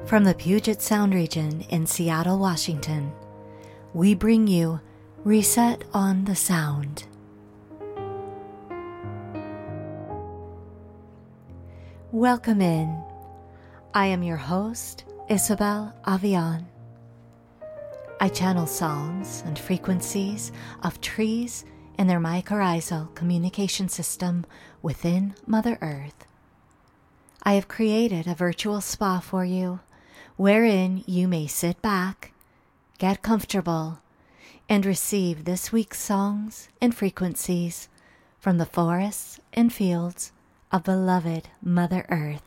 From the Puget Sound region in Seattle, Washington, we bring you Reset on the Sound. Welcome in. I am your host, Isabel Avian. I channel songs and frequencies of trees and their mycorrhizal communication system within Mother Earth. I have created a virtual spa for you, wherein you may sit back, get comfortable, and receive this week's songs and frequencies from the forests and fields of beloved Mother Earth.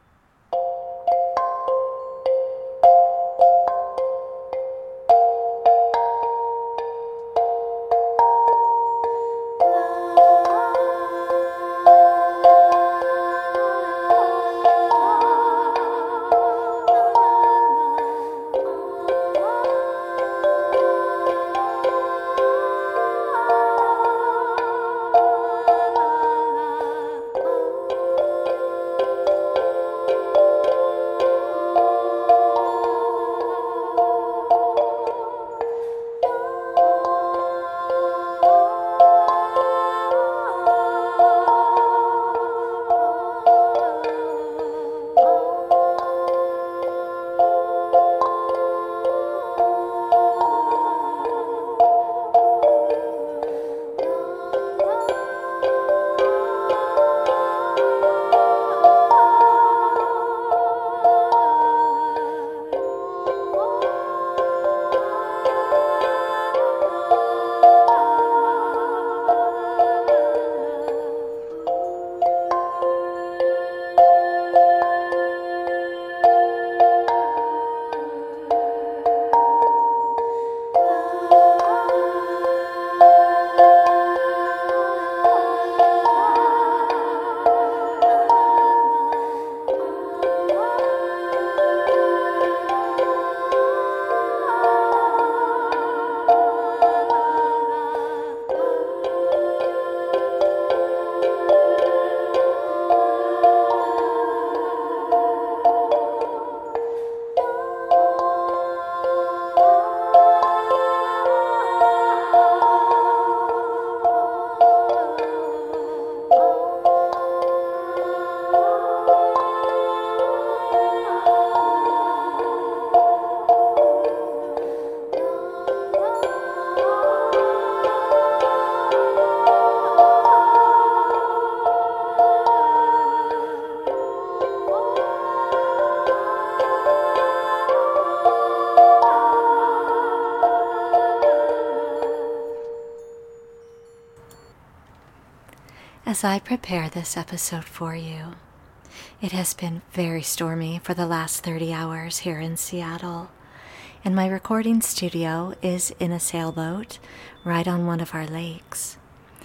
As I prepare this episode for you, it has been very stormy for the last 30 hours here in Seattle, and my recording studio is in a sailboat right on one of our lakes.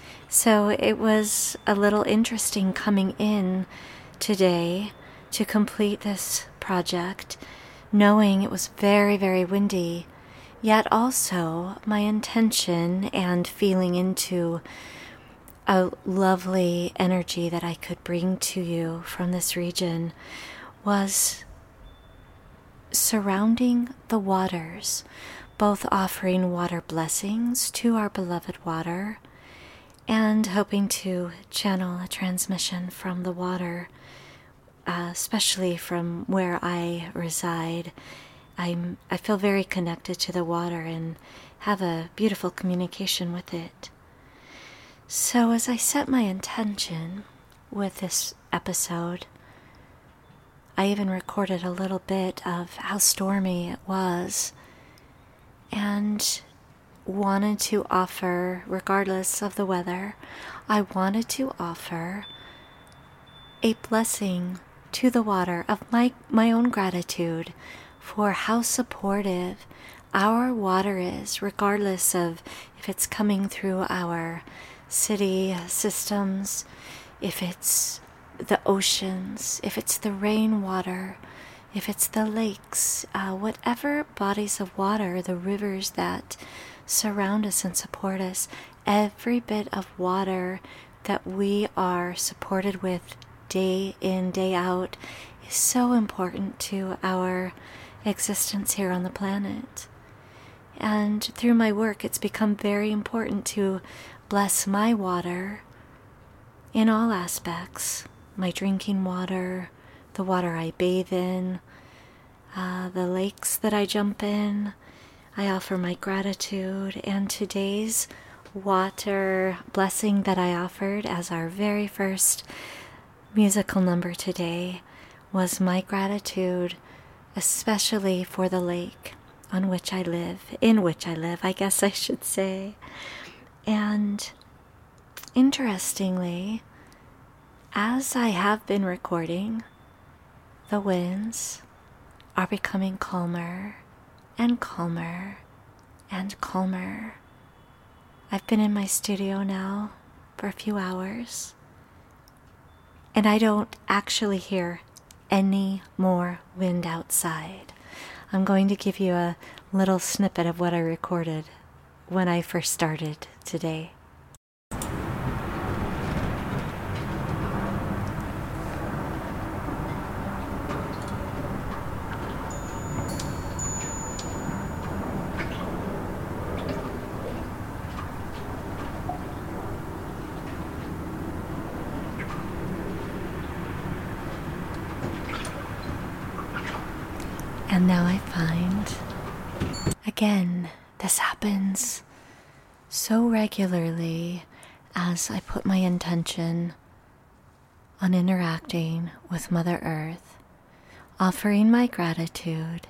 So it was a little interesting coming in today to complete this project, knowing it was very, very windy, yet also my intention and feeling into a lovely energy that I could bring to you from this region was surrounding the waters, both offering water blessings to our beloved water and hoping to channel a transmission from the water, especially from where I reside. I feel very connected to the water and have a beautiful communication with it. So as I set my intention with this episode, I even recorded a little bit of how stormy it was and wanted to offer, regardless of the weather, I wanted to offer a blessing to the water of my own gratitude for how supportive our water is, regardless of if it's coming through our city systems, if it's the oceans, if it's the rainwater, if it's the lakes, whatever bodies of water, the rivers that surround us and support us, every bit of water that we are supported with day in, day out is so important to our existence here on the planet. And through my work, it's become very important to bless my water in all aspects. My drinking water, the water I bathe in, the lakes that I jump in. I offer my gratitude, and today's water blessing that I offered as our very first musical number today was my gratitude, especially for the lake in which I live, I guess I should say. And interestingly, as I have been recording, the winds are becoming calmer and calmer and calmer. I've been in my studio now for a few hours, and I don't actually hear any more wind outside. I'm going to give you a little snippet of what I recorded when I first started today. And now I find, again, this happens so regularly as I put my intention on interacting with Mother Earth, offering my gratitude,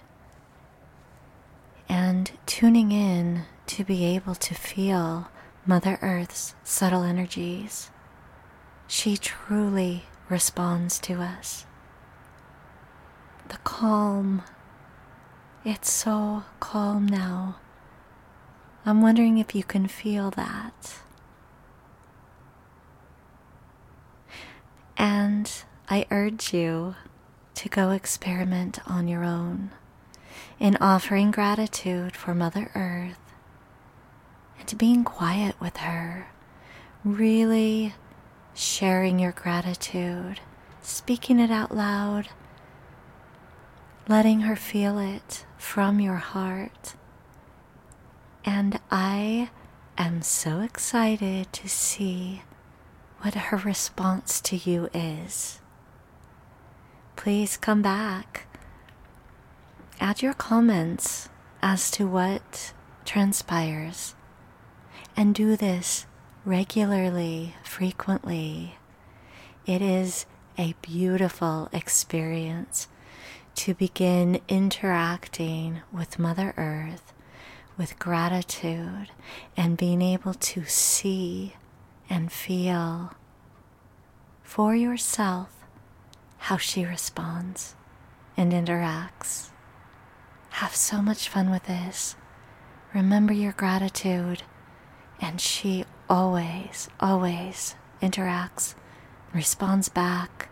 and tuning in to be able to feel Mother Earth's subtle energies. She truly responds to us. The calm. It's so calm now. I'm wondering if you can feel that. And I urge you to go experiment on your own in offering gratitude for Mother Earth and being quiet with her, really sharing your gratitude, speaking it out loud, letting her feel it from your heart. And I am so excited to see what her response to you is. Please come back. Add your comments as to what transpires. And do this regularly, frequently. It is a beautiful experience to begin interacting with Mother Earth with gratitude and being able to see and feel for yourself how she responds and interacts. Have so much fun with this. Remember your gratitude, and she always, always interacts, responds back.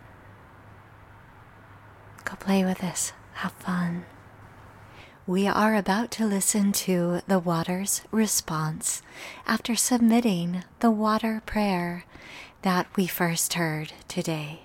Go play with this. Have fun. We are about to listen to the water's response after submitting the water prayer that we first heard today.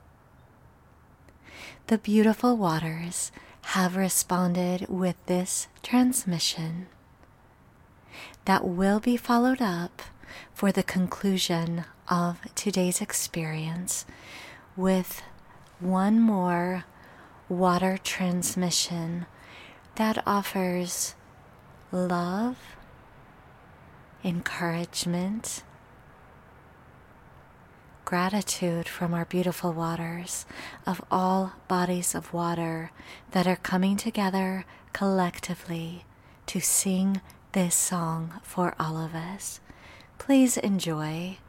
The beautiful waters have responded with this transmission that will be followed up for the conclusion of today's experience with one more water transmission that offers love, encouragement, gratitude from our beautiful waters of all bodies of water that are coming together collectively to sing this song for all of us. Please enjoy.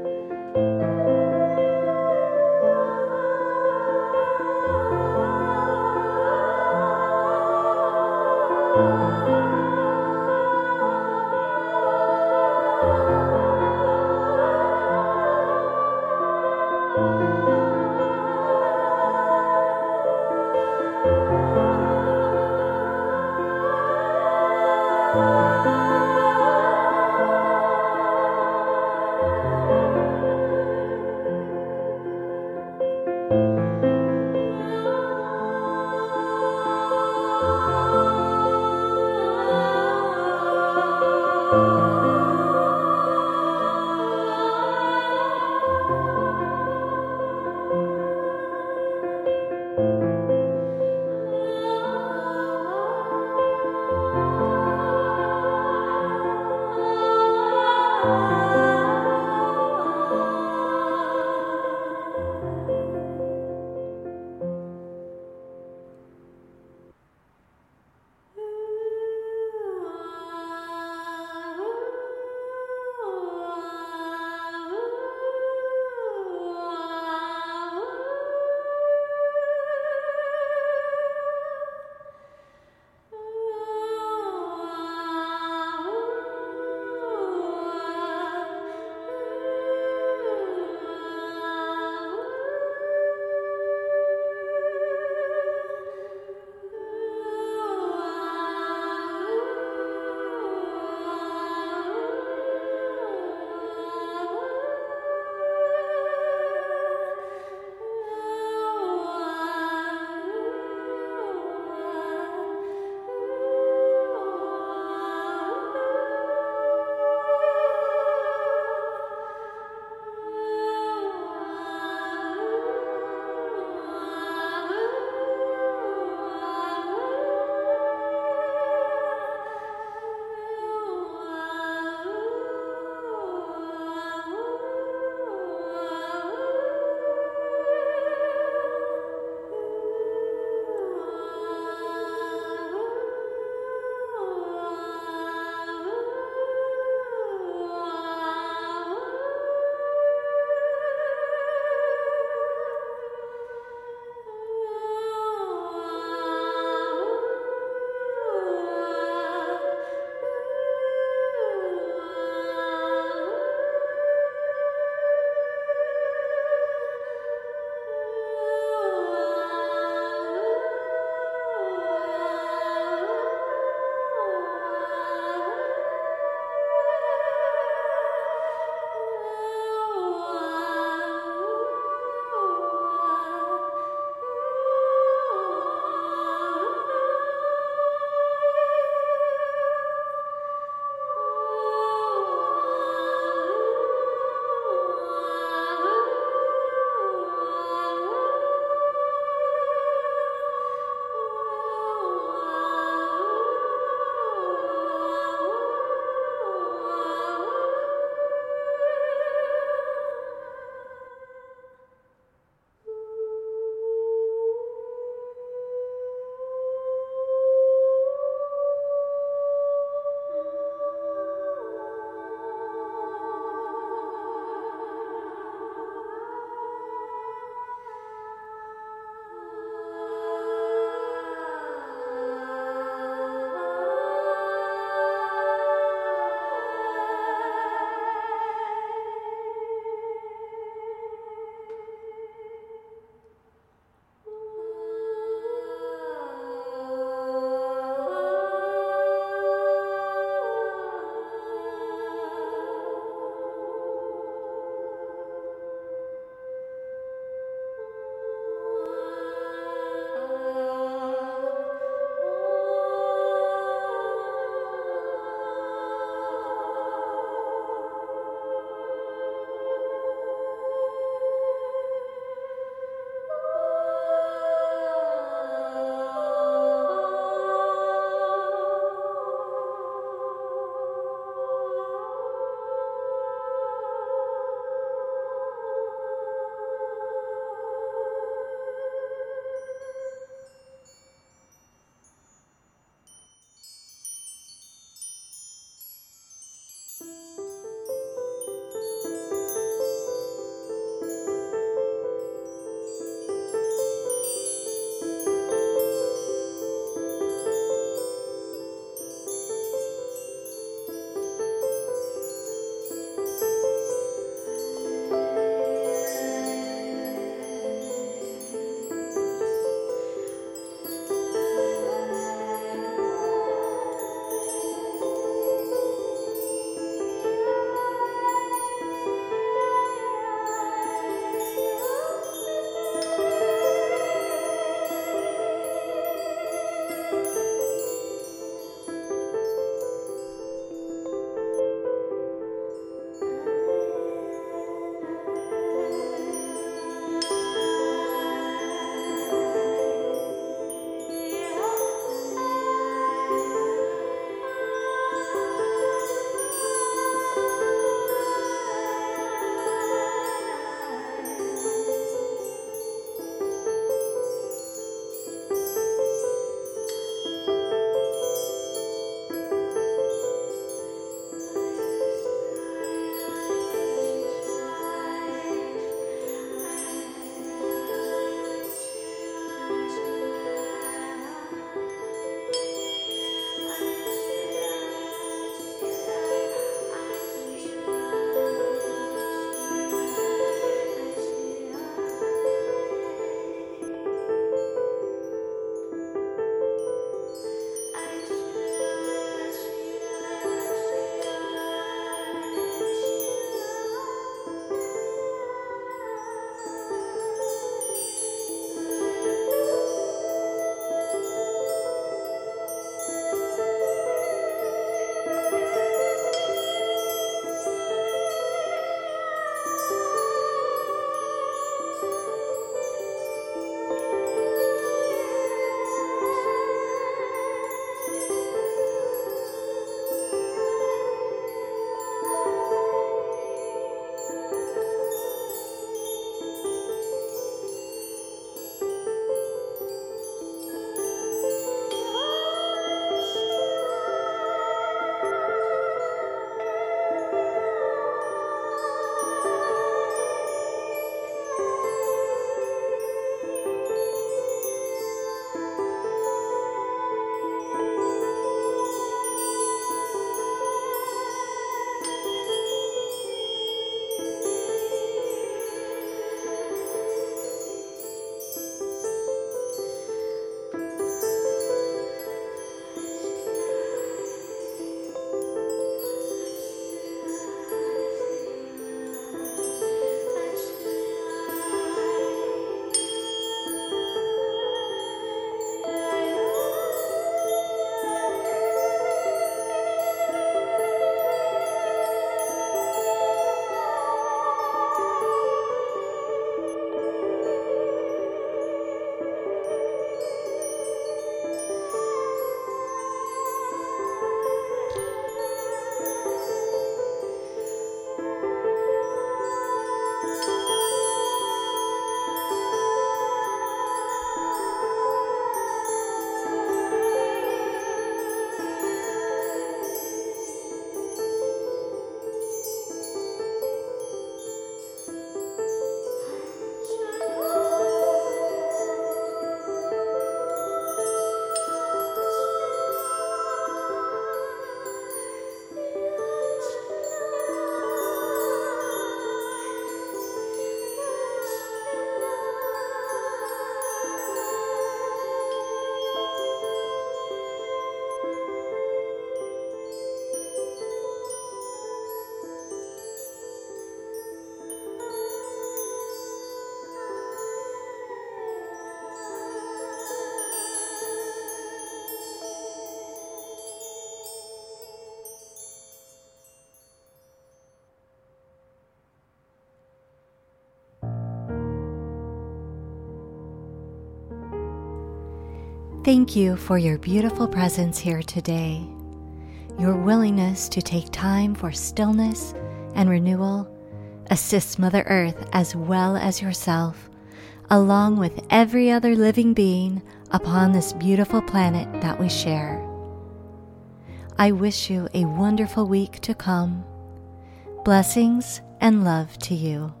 Thank you for your beautiful presence here today. Your willingness to take time for stillness and renewal assists Mother Earth as well as yourself, along with every other living being upon this beautiful planet that we share. I wish you a wonderful week to come. Blessings and love to you.